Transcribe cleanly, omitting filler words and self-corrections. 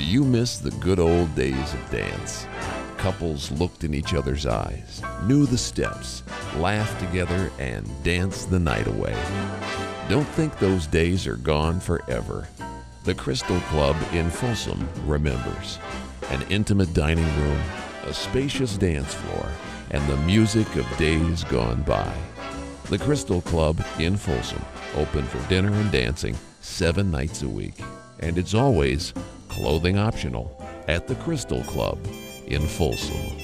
you miss the good old days of dance? Couples looked in each other's eyes, knew the steps, laughed together, and danced the night away. Don't think those days are gone forever. The Crystal Club in Folsom remembers. An intimate dining room, a spacious dance floor, and the music of days gone by. The Crystal Club in Folsom, open for dinner and dancing 7 nights a week. And it's always clothing optional at the Crystal Club in Folsom.